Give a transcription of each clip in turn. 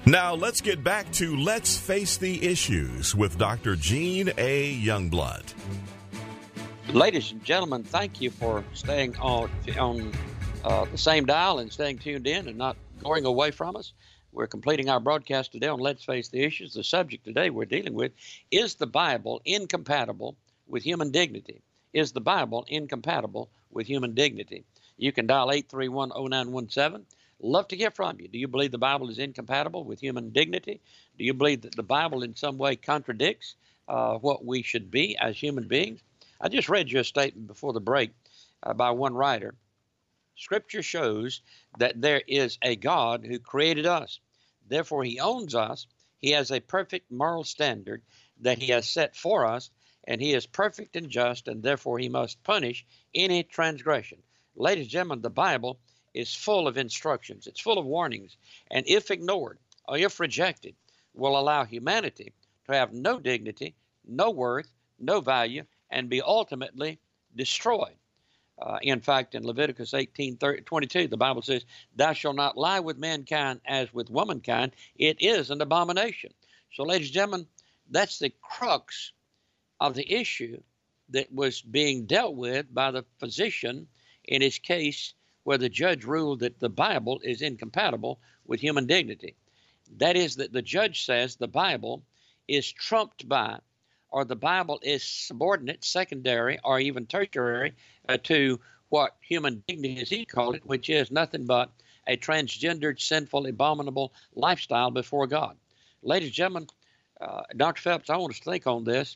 Now let's get back to Let's Face the Issues with Dr. Gene A. Youngblood. Ladies and gentlemen, thank you for staying on the same dial and staying tuned in and not going away from us. We're completing our broadcast today on Let's Face the Issues. The subject today we're dealing with is the Bible incompatible with human dignity? Is the Bible incompatible with human dignity? You can dial 831-0917. Love to hear from you. Do you believe the Bible is incompatible with human dignity? Do you believe that the Bible in some way contradicts what we should be as human beings? I just read you a statement before the break by one writer. Scripture shows that there is a God who created us. Therefore, he owns us. He has a perfect moral standard that he has set for us, and he is perfect and just, and therefore he must punish any transgression. Ladies and gentlemen, the Bible is full of instructions. It's full of warnings. And if ignored or if rejected, will allow humanity to have no dignity, no worth, no value, and be ultimately destroyed. In fact, in Leviticus 18:22, the Bible says, "Thou shalt not lie with mankind as with womankind. It is an abomination." So, ladies and gentlemen, that's the crux of the issue that was being dealt with by the physician in his case where the judge ruled that the Bible is incompatible with human dignity. That is, that the judge says the Bible is trumped by, or the Bible is subordinate, secondary, or even tertiary to what human dignity, as he called it, which is nothing but a transgendered, sinful, abominable lifestyle before God. Ladies and gentlemen, Dr. Phelps, I want us to think on this.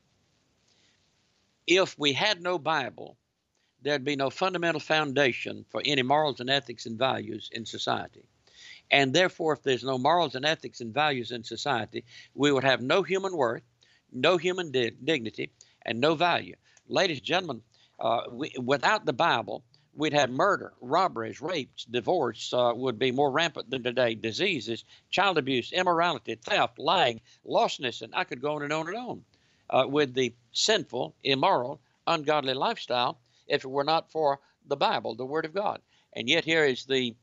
If we had no Bible, there'd be no fundamental foundation for any morals and ethics and values in society. And therefore, if there's no morals and ethics and values in society, we would have no human worth, no human dignity, and no value. Ladies and gentlemen, without the Bible, we'd have murder, robberies, rapes, divorce would be more rampant than today, diseases, child abuse, immorality, theft, lying, lostness, and I could go on and on and on with the sinful, immoral, ungodly lifestyle if it were not for the Bible, the Word of God. And yet here is the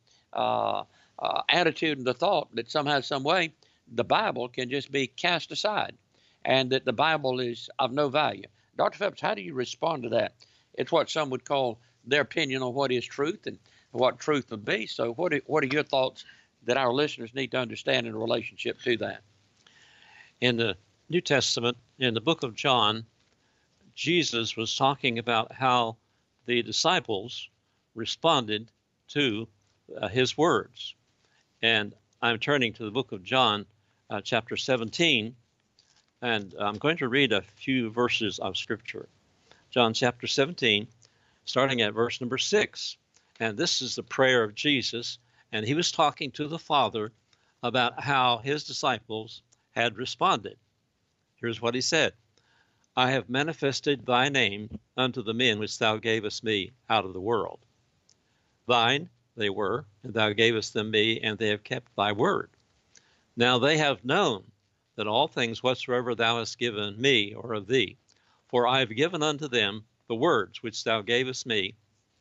attitude and the thought that somehow, some way, the Bible can just be cast aside and that the Bible is of no value. Dr. Phelps, how do you respond to that? It's what some would call their opinion on what is truth and what truth would be. So what are your thoughts that our listeners need to understand in relationship to that? In the New Testament, in the book of John, Jesus was talking about how the disciples responded to his words. And I'm turning to the book of John, chapter 17, and I'm going to read a few verses of Scripture. John chapter 17, starting at verse number 6. And this is the prayer of Jesus, and he was talking to the Father about how his disciples had responded. Here's what he said. I have manifested thy name unto the men which thou gavest me out of the world. Thine they were, and thou gavest them me, and they have kept thy word. Now they have known that all things whatsoever thou hast given me are of thee. For I have given unto them the words which thou gavest me,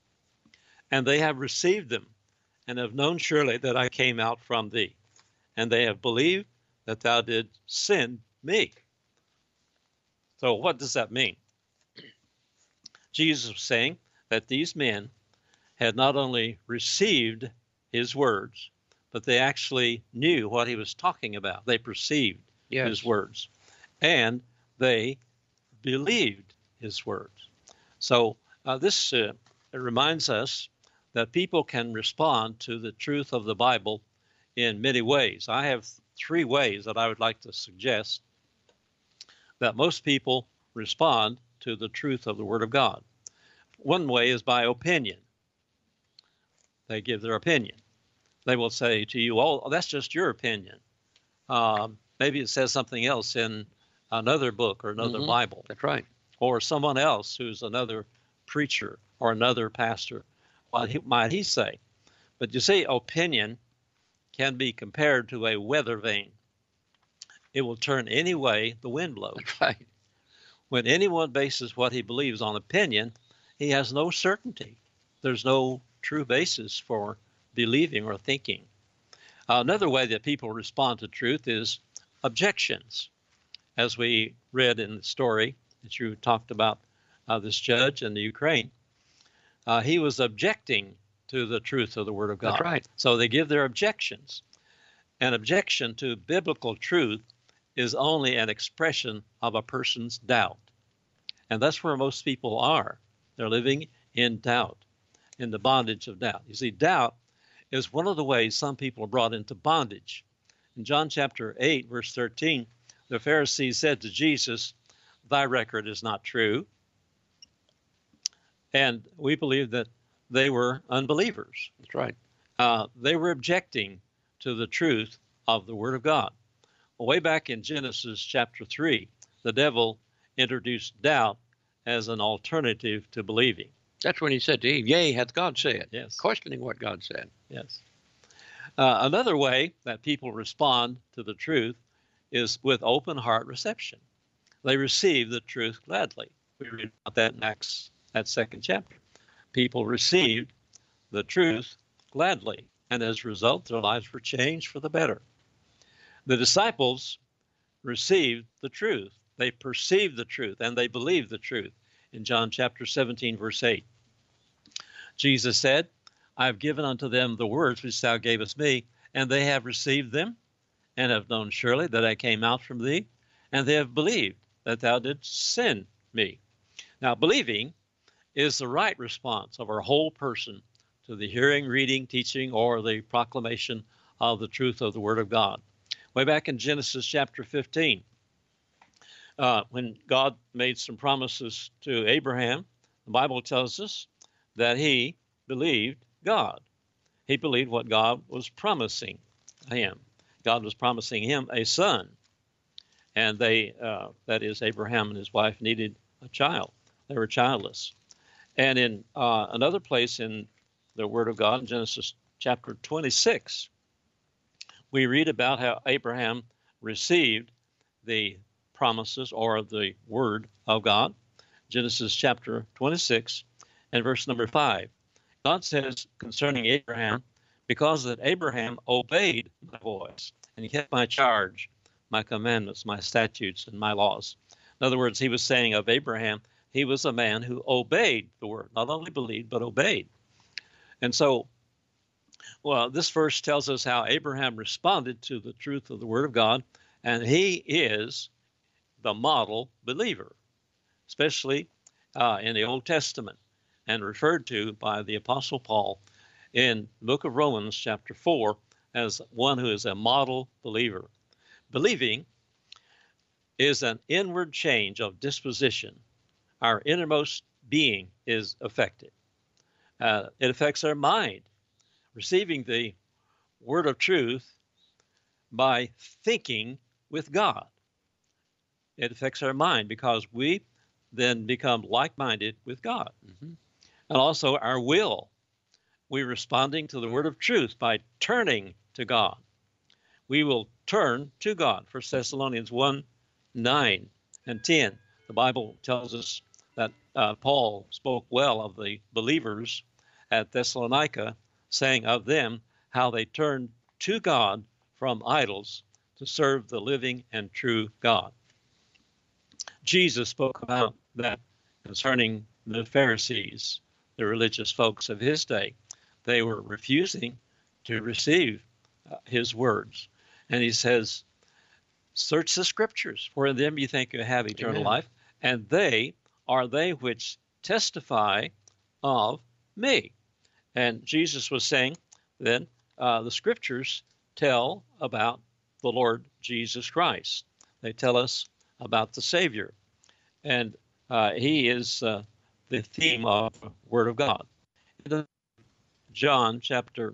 and they have received them, and have known surely that I came out from thee. And they have believed that thou didst send me. So what does that mean? Jesus was saying that these men had not only received his words, but they actually knew what he was talking about. They perceived his words, and they believed his words. So this reminds us that people can respond to the truth of the Bible in many ways. I have 3 ways that I would like to suggest that most people respond to the truth of the Word of God. One way is by opinion. They give their opinion. They will say to you, oh, that's just your opinion. Maybe it says something else in another book or another Bible. That's right. Or someone else who's another preacher or another pastor. What might he say? But you see, opinion can be compared to a weather vane. It will turn any way the wind blows. Right. When anyone bases what he believes on opinion, he has no certainty. There's no true basis for believing or thinking. Another way that people respond to truth is objections. As we read in the story that you talked about, this judge in the Ukraine, he was objecting to the truth of the Word of God. That's right. So they give their objections. An objection to biblical truth is only an expression of a person's doubt. And that's where most people are. They're living in doubt, in the bondage of doubt. You see, doubt is one of the ways some people are brought into bondage. In John chapter 8, verse 13, the Pharisees said to Jesus, "Thy record is not true." And we believe that they were unbelievers. That's right. They were objecting to the truth of the Word of God. Way back in Genesis chapter 3, the devil introduced doubt as an alternative to believing. That's when he said to Eve, "Yea, hath God said?" Yes. Questioning what God said. Yes. Another way that people respond to the truth is with open heart reception. They receive the truth gladly. We read about that in Acts, that second chapter. People received the truth gladly, and as a result, their lives were changed for the better. The disciples received the truth. They perceived the truth, and they believed the truth. In John chapter 17, verse 8, Jesus said, "I have given unto them the words which thou gavest me, and they have received them, and have known surely that I came out from thee, and they have believed that thou didst send me." Now, believing is the right response of our whole person to the hearing, reading, teaching, or the proclamation of the truth of the Word of God. Way back in Genesis chapter 15, when God made some promises to Abraham, the Bible tells us that he believed God. He believed what God was promising him. God was promising him a son, and that is, Abraham and his wife needed a child. They were childless. And in another place in the Word of God, in Genesis chapter 26, we read about how Abraham received the promises or the Word of God. Genesis chapter 26 and verse number 5. God says concerning Abraham, "Because that Abraham obeyed my voice, and he kept my charge, my commandments, my statutes, and my laws." In other words, he was saying of Abraham, he was a man who obeyed the Word, not only believed, but obeyed. And so, well, this verse tells us how Abraham responded to the truth of the Word of God, and he is the model believer, especially in the Old Testament, and referred to by the Apostle Paul in the book of Romans chapter 4 as one who is a model believer. Believing is an inward change of disposition. Our innermost being is affected. It affects our mind, receiving the word of truth by thinking with God. It affects our mind because we then become like-minded with God. Mm-hmm. And also our will. We're responding to the word of truth by turning to God. We will turn to God. 1 Thessalonians 1, 9 and 10. The Bible tells us that Paul spoke well of the believers at Thessalonica, saying of them how they turned to God from idols to serve the living and true God. Jesus spoke about that concerning the Pharisees, the religious folks of his day. They were refusing to receive his words. And he says, "Search the scriptures, for in them you think you have eternal life, and they are they which testify of me." And Jesus was saying then, the scriptures tell about the Lord Jesus Christ. They tell us about the Savior. And he is the theme of the Word of God. In John chapter,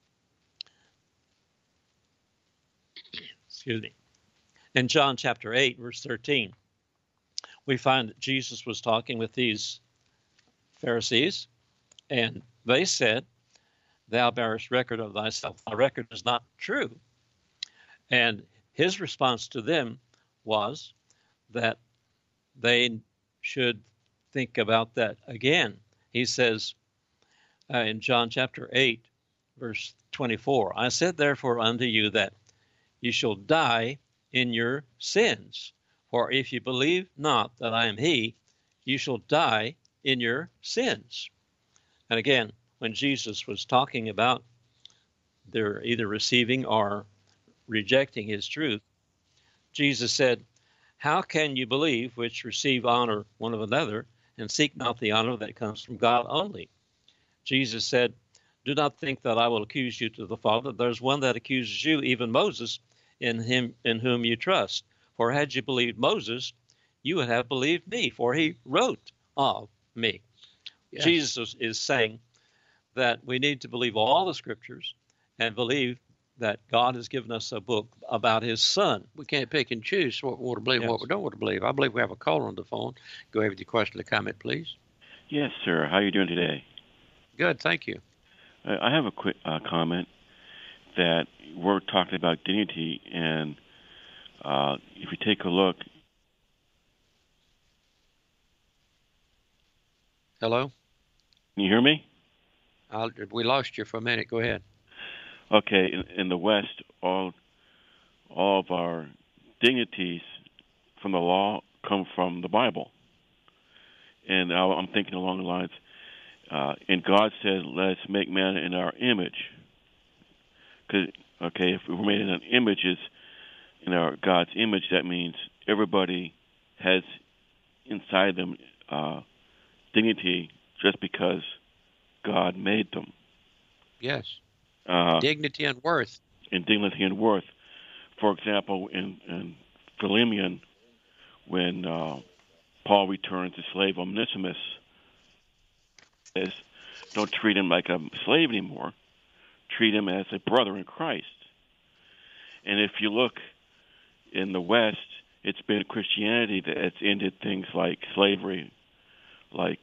in John chapter 8, verse 13, we find that Jesus was talking with these Pharisees, and they said, "Thou bearest record of thyself. Thy record is not true." And his response to them was that they should think about that again. He says in John chapter 8, verse 24. I said therefore unto you that you shall die in your sins. For if you believe not that I am he, you shall die in your sins. And again, when Jesus was talking about their either receiving or rejecting his truth, Jesus said, how can you believe which receive honor one of another and seek not the honor that comes from God only? Jesus said, do not think that I will accuse you to the Father. There's one that accuses you, even Moses, in whom you trust. For had you believed Moses, you would have believed me, for he wrote of me. Yes. Jesus is saying that we need to believe all the scriptures and believe that God has given us a book about his son. We can't pick and choose what we want to believe and what we don't want to believe. I believe we have a caller on the phone. Go ahead with your question or comment, please. Yes, sir. How are you doing today? Good, thank you. I have a quick comment that we're talking about dignity, and if you take a look. Hello? Can you hear me? We lost you for a minute. Go ahead. Okay, in the West, all of our dignities from the law come from the Bible. And I'm thinking along the lines, and God said, let's make man in our image. Because, if we're made in images, in our God's image, that means everybody has inside them dignity just because God made them. Yes. Dignity and worth. And dignity and worth. For example, in Philemon, when Paul returns the slave Onesimus, says, don't treat him like a slave anymore. Treat him as a brother in Christ. And if you look in the West, it's been Christianity that's ended things like slavery, like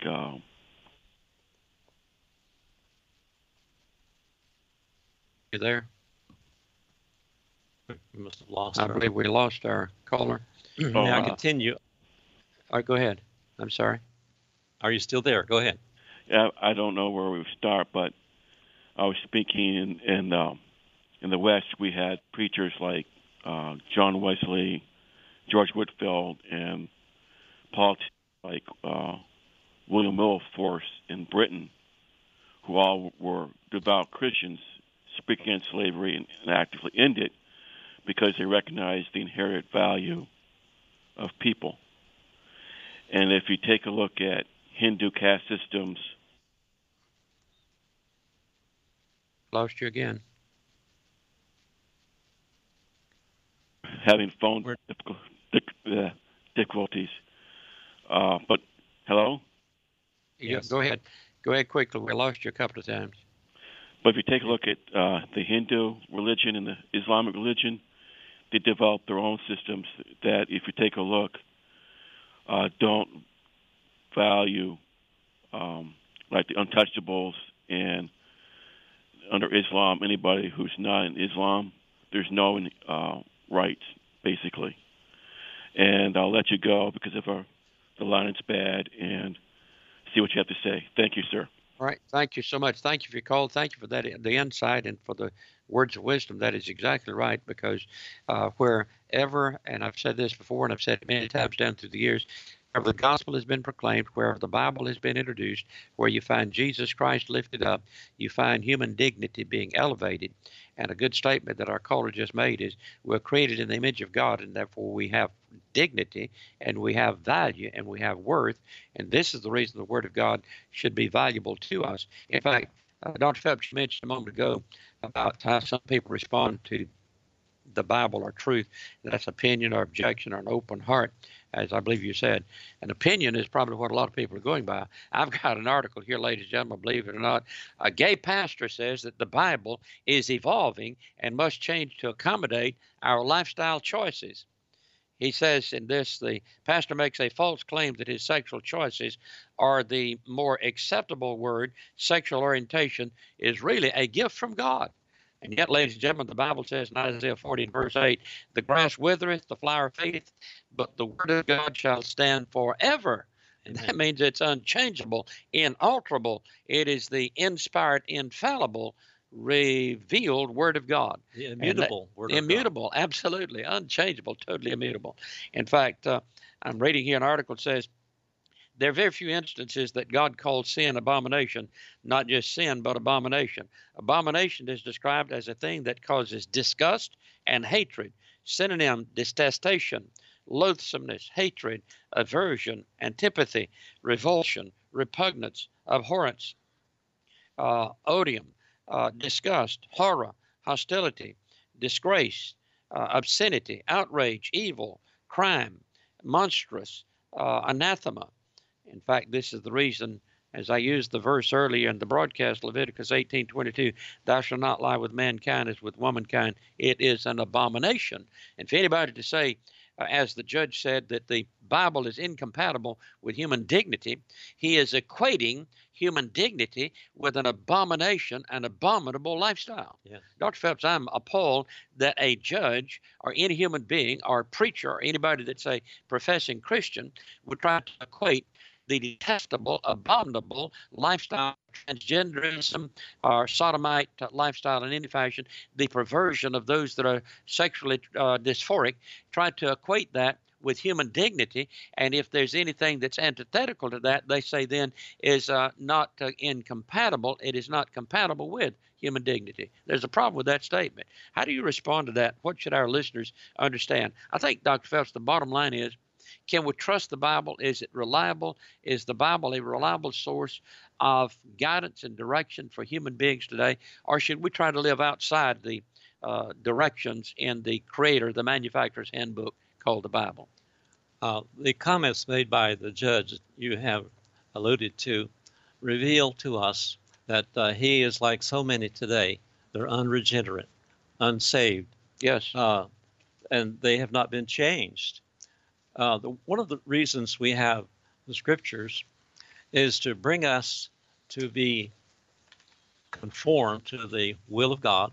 you there? We must have lost I believe we lost our caller. May I continue? All right, go ahead. I'm sorry. Are you still there? Go ahead. Yeah, I don't know where we start, but I was speaking in the West. We had preachers like John Wesley, George Whitefield, and politicians like William Wilberforce in Britain, who all were devout Christians, speak against slavery and actively end it because they recognized the inherent value of people. And if you take a look at Hindu caste systems. Lost you again. Having phone difficulties. But, hello? Yes. Go ahead. Go ahead quickly. We lost you a couple of times. But if you take a look at the Hindu religion and the Islamic religion, they developed their own systems that, if you take a look, don't value like the untouchables. And under Islam, anybody who's not in Islam, there's no rights, basically. And I'll let you go because of the line is bad, and see what you have to say. Thank you, sir. All right. Thank you so much. Thank you for your call. Thank you for that, the insight and for the words of wisdom. That is exactly right, because wherever, and I've said this before and I've said it many times down through the years, wherever the gospel has been proclaimed, wherever the Bible has been introduced, where you find Jesus Christ lifted up, you find human dignity being elevated. And a good statement that our caller just made is we're created in the image of God, and therefore we have dignity and we have value and we have worth. And this is the reason the Word of God should be valuable to us. In fact, Dr. Phelps mentioned a moment ago about how some people respond to the Bible or truth. That's opinion or objection or an open heart, as I believe you said. An opinion is probably what a lot of people are going by. I've got an article here, ladies and gentlemen, believe it or not. A gay pastor says that the Bible is evolving and must change to accommodate our lifestyle choices. He says in this, the pastor makes a false claim that his sexual choices are the more acceptable word. Sexual orientation is really a gift from God. And yet, ladies and gentlemen, the Bible says in Isaiah 40 and verse 8, the grass withereth, the flower fadeth, but the word of God shall stand forever. And that means it's unchangeable, inalterable. It is the inspired, infallible revealed Word of God. The immutable Word of God. Immutable, absolutely. Unchangeable, totally immutable. In fact, I'm reading here an article that says, there are very few instances that God calls sin abomination, not just sin, but abomination. Abomination is described as a thing that causes disgust and hatred. Synonym, detestation, loathsomeness, hatred, aversion, antipathy, revulsion, repugnance, abhorrence, odium, disgust, horror, hostility, disgrace, obscenity, outrage, evil, crime, monstrous, anathema. In fact, this is the reason, as I used the verse earlier in the broadcast, Leviticus 18:22, thou shalt not lie with mankind as with womankind. It is an abomination. And for anybody to say, as the judge said, that the Bible is incompatible with human dignity, he is equating human dignity with an abomination, an abominable lifestyle. Yes. Dr. Phelps, I'm appalled that a judge or any human being or preacher or anybody that's a professing Christian would try to equate the detestable, abominable lifestyle, transgenderism, or sodomite lifestyle in any fashion, the perversion of those that are sexually dysphoric, try to equate that with human dignity. And if there's anything that's antithetical to that, they say then is not incompatible. It is not compatible with human dignity. There's a problem with that statement. How do you respond to that? What should our listeners understand? I think, Dr. Phelps, the bottom line is, can we trust the Bible? Is it reliable? Is the Bible a reliable source of guidance and direction for human beings today? Or should we try to live outside the directions in the creator, the manufacturer's handbook called the Bible? The comments made by the judge you have alluded to reveal to us that he is like so many today. They're unregenerate, unsaved. Yes. And they have not been changed. One of the reasons we have the scriptures is to bring us to be conformed to the will of God.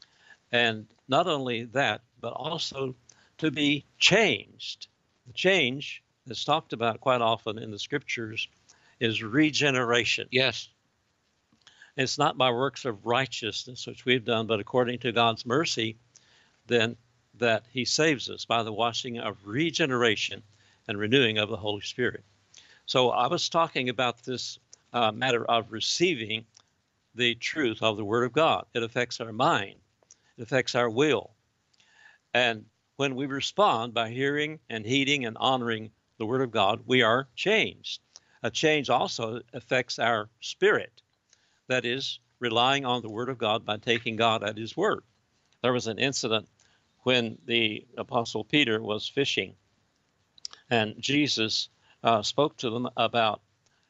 And not only that, but also to be changed. The change that's talked about quite often in the scriptures is regeneration. Yes. It's not by works of righteousness, which we've done, but according to God's mercy, then that he saves us by the washing of regeneration and renewing of the Holy Spirit. So I was talking about this matter of receiving the truth of the Word of God. It affects our mind. It affects our will. And when we respond by hearing and heeding and honoring the Word of God, we are changed. A change also affects our spirit. That is, relying on the Word of God by taking God at his word. There was an incident when the Apostle Peter was fishing, and Jesus spoke to them about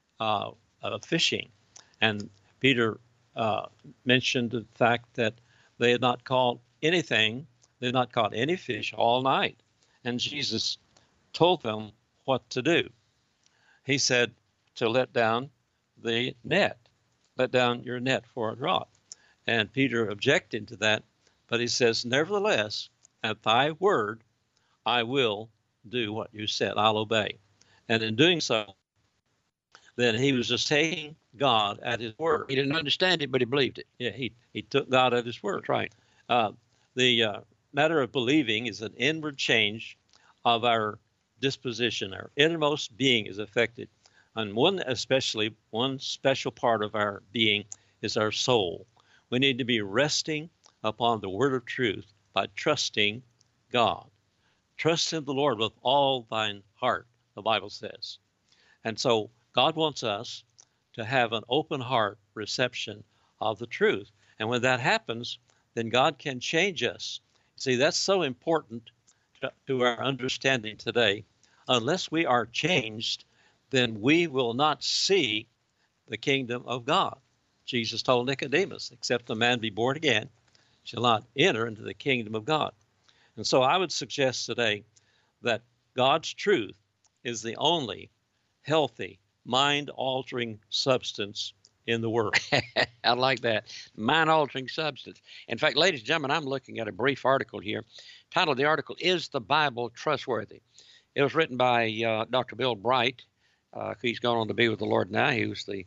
fishing. And Peter mentioned the fact that they had not caught anything, they had not caught any fish all night. And Jesus told them what to do. He said to let down the net, let down your net for a draught. And Peter objected to that, but he says, nevertheless, at thy word, I will do what you said. I'll obey. And in doing so, then he was just taking God at his word. He didn't understand it, but he believed it. Yeah, he took God at his word. That's right. The matter of believing is an inward change of our disposition. Our innermost being is affected. And one special part of our being is our soul. We need to be resting upon the word of truth by trusting God. Trust in the Lord with all thine heart, the Bible says. And so God wants us to have an open heart reception of the truth. And when that happens, then God can change us. See, that's so important to our understanding today. Unless we are changed, then we will not see the kingdom of God. Jesus told Nicodemus, except a man be born again, shall not enter into the kingdom of God. And so I would suggest today that God's truth is the only healthy, mind-altering substance in the world. I like that. Mind-altering substance. In fact, ladies and gentlemen, I'm looking at a brief article here. Title of the article, Is the Bible Trustworthy? It was written by Dr. Bill Bright. He's gone on to be with the Lord now. He was the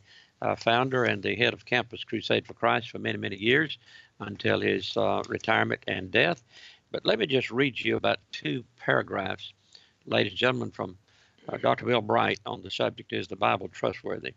founder and the head of Campus Crusade for Christ for many, many years until his retirement and death. But let me just read you about 2 paragraphs, ladies and gentlemen, from Dr. Bill Bright on the subject, is the Bible trustworthy?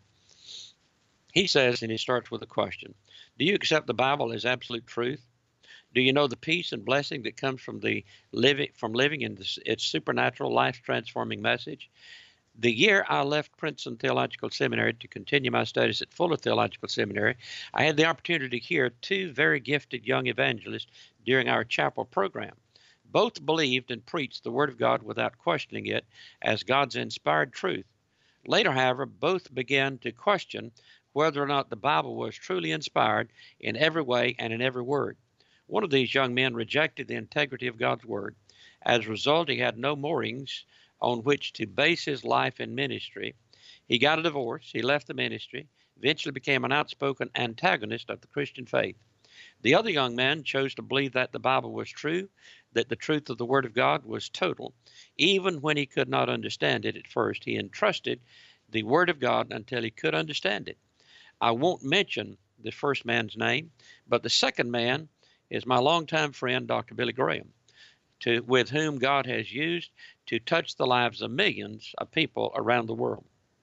He says, and he starts with a question, do you accept the Bible as absolute truth? Do you know the peace and blessing that comes from living in its supernatural, life-transforming message? The year I left Princeton Theological Seminary to continue my studies at Fuller Theological Seminary, I had the opportunity to hear 2 very gifted young evangelists during our chapel program. Both believed and preached the Word of God without questioning it as God's inspired truth. Later, however, both began to question whether or not the Bible was truly inspired in every way and in every word. One of these young men rejected the integrity of God's Word. As a result, he had no moorings on which to base his life and ministry. He got a divorce, he left the ministry, eventually became an outspoken antagonist of the Christian faith. The other young man chose to believe that the Bible was true, that the truth of the Word of God was total. Even when he could not understand it at first, he entrusted the Word of God until he could understand it. I won't mention the first man's name, but the second man is my longtime friend, Dr. Billy Graham, with whom God has used to touch the lives of millions of people around the world.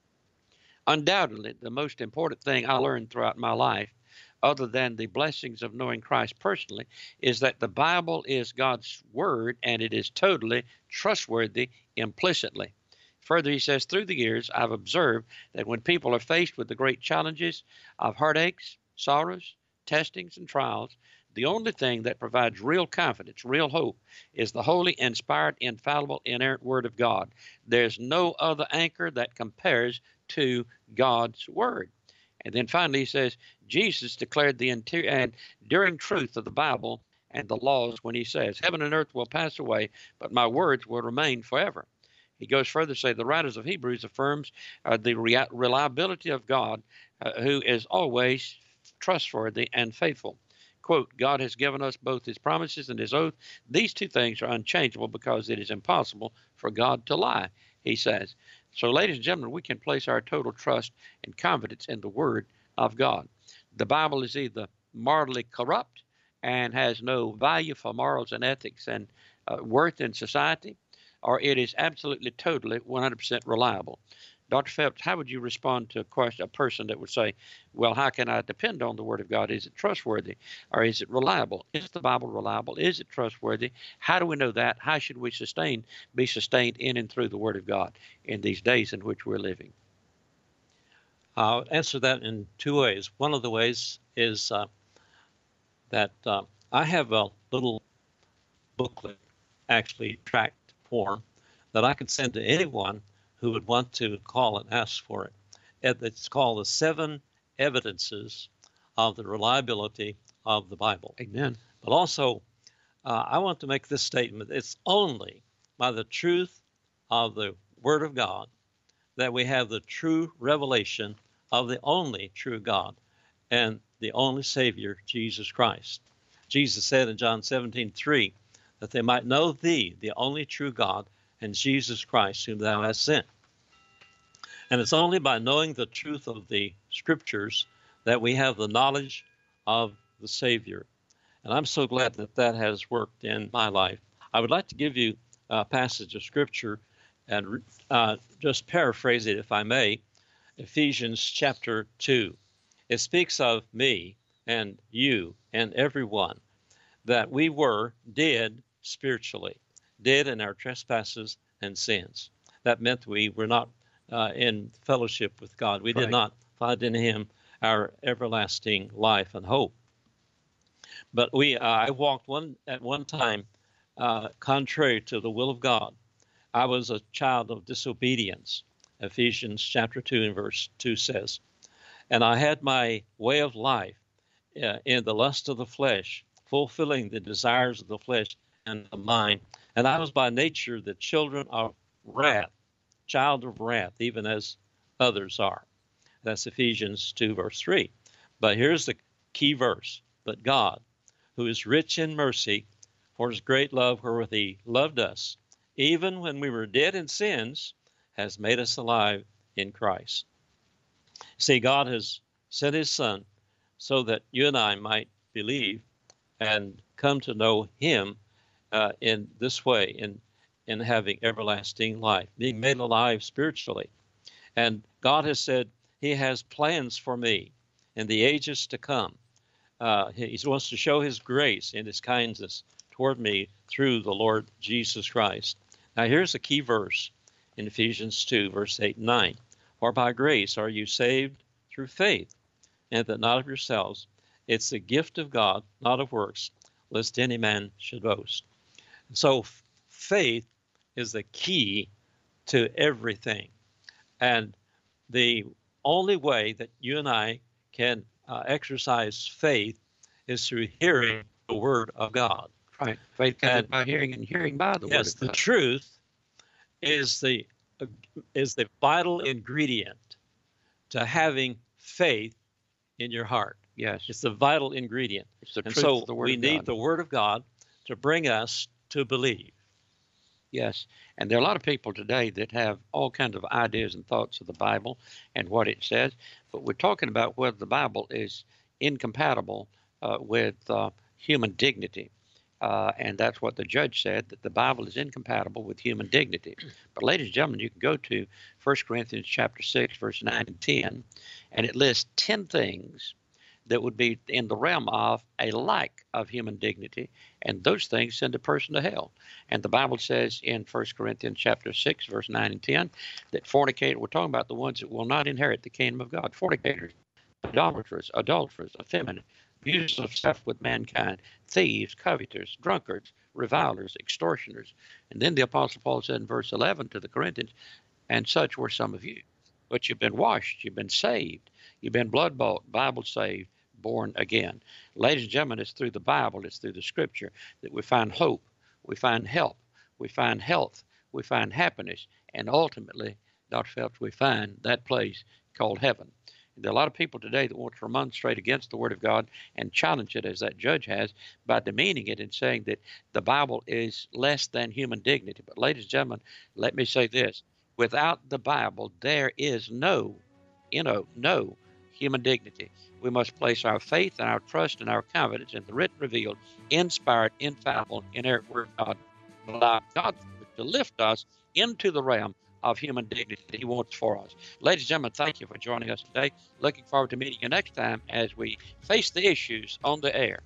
Undoubtedly, the most important thing I learned throughout my life, other than the blessings of knowing Christ personally, is that the Bible is God's Word and it is totally trustworthy implicitly. Further, he says, through the years, I've observed that when people are faced with the great challenges of heartaches, sorrows, testings, and trials, the only thing that provides real confidence, real hope, is the holy, inspired, infallible, inerrant Word of God. There's no other anchor that compares to God's Word. And then finally, he says, Jesus declared the enduring truth of the Bible and the laws when he says, heaven and earth will pass away, but my words will remain forever. He goes further to say the writers of Hebrews affirms the reliability of God, who is always trustworthy and faithful. Quote, God has given us both his promises and his oath. These 2 things are unchangeable because it is impossible for God to lie, he says. So, ladies and gentlemen, we can place our total trust and confidence in the Word of God. The Bible is either morally corrupt and has no value for morals and ethics and worth in society, or it is absolutely, totally, 100% reliable. Dr. Phelps, how would you respond to a person that would say, well, how can I depend on the Word of God? Is it trustworthy or is it reliable? Is the Bible reliable? Is it trustworthy? How do we know that? How should we be sustained in and through the Word of God in these days in which we're living? I'll answer that in 2 ways. One of the ways is that I have a little booklet, actually tract form, that I can send to anyone who would want to call and ask for it. It's called the 7 Evidences of the Reliability of the Bible. Amen. But also, I want to make this statement. It's only by the truth of the Word of God that we have the true revelation of the only true God and the only Savior, Jesus Christ. Jesus said in John 17:3 that they might know thee, the only true God, and Jesus Christ, whom thou hast sent. And it's only by knowing the truth of the Scriptures that we have the knowledge of the Savior. And I'm so glad that that has worked in my life. I would like to give you a passage of Scripture and just paraphrase it, if I may. Ephesians chapter 2. It speaks of me and you and everyone, that we were dead spiritually, dead in our trespasses and sins. That meant we were not in fellowship with God. We did not find in him our everlasting life and hope. But I walked at one time contrary to the will of God. I was a child of disobedience. Ephesians chapter 2 and verse 2 says, and I had my way of life in the lust of the flesh, fulfilling the desires of the flesh and the mind. And I was by nature the children of wrath, child of wrath, even as others are. That's Ephesians 2 verse 3. But here's the key verse. But God, who is rich in mercy, for his great love wherewith he loved us, even when we were dead in sins, has made us alive in Christ. See, God has sent his Son so that you and I might believe and come to know him in this way, in having everlasting life, being made alive spiritually. And God has said he has plans for me in the ages to come. He wants to show his grace and his kindness toward me through the Lord Jesus Christ. Now here's a key verse in Ephesians 2, verse 8 and 9. For by grace are you saved through faith, and that not of yourselves. It's the gift of God, not of works, lest any man should boast. So faith is the key to everything. And the only way that you and I can exercise faith is through hearing the Word of God. Right. Faith comes by hearing, and hearing by the Word of God. Yes, the truth is the vital ingredient to having faith in your heart. Yes. It's the vital ingredient. It's the and truth so of the Word we of need God. the Word of God to bring us to believe. Yes. And there are a lot of people today that have all kinds of ideas and thoughts of the Bible and what it says, but we're talking about whether the Bible is incompatible with human dignity. And that's what the judge said, that the Bible is incompatible with human dignity. But ladies and gentlemen, you can go to 1 Corinthians chapter 6, verse 9 and 10, and it lists 10 things that would be in the realm of a lack of human dignity, and those things send a person to hell. And the Bible says in 1 Corinthians chapter 6, verse 9 and 10, that fornicators, we're talking about the ones that will not inherit the kingdom of God, fornicators, idolaters, adulterers, effeminate, abusers of self with mankind, thieves, covetous, drunkards, revilers, extortioners. And then the Apostle Paul said in verse 11 to the Corinthians, and such were some of you. But you've been washed, you've been saved, you've been blood-bought, Bible-saved, born again. Ladies and gentlemen, it's through the Bible, it's through the Scripture that we find hope, we find help, we find health, we find happiness, and ultimately, Dr. Phelps, we find that place called heaven. There are a lot of people today that want to remonstrate against the Word of God and challenge it, as that judge has, by demeaning it and saying that the Bible is less than human dignity. But ladies and gentlemen, let me say this. Without the Bible, there is no human dignity. We must place our faith and our trust and our confidence in the written, revealed, inspired, infallible, inerrant Word of God. Allow God to lift us into the realm of human dignity that he wants for us. Ladies and gentlemen, thank you for joining us today. Looking forward to meeting you next time as we face the issues on the air.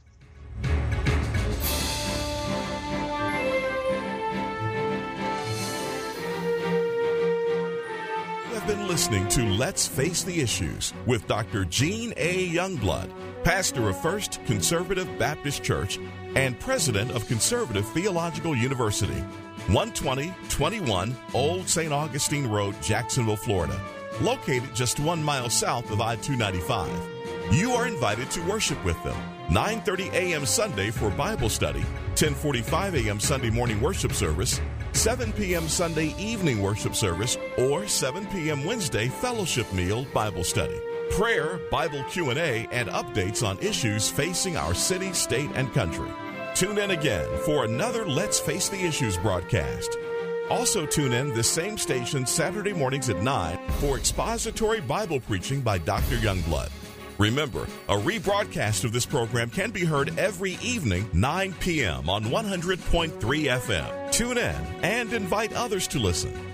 You have been listening to Let's Face the Issues with Dr. Gene A. Youngblood, pastor of First Conservative Baptist Church and president of Conservative Theological University, 12021 Old St. Augustine Road, Jacksonville, Florida, located just 1 mile south of I-295. You are invited to worship with them, 9:30 a.m. Sunday for Bible study, 10:45 a.m. Sunday morning worship service, 7 p.m. Sunday evening worship service, or 7 p.m. Wednesday fellowship meal Bible study, prayer, Bible Q&A, and updates on issues facing our city, state, and country. Tune in again for another Let's Face the Issues broadcast. Also tune in this same station Saturday mornings at 9 for expository Bible preaching by Dr. Youngblood. Remember, a rebroadcast of this program can be heard every evening, 9 p.m. on 100.3 FM. Tune in and invite others to listen.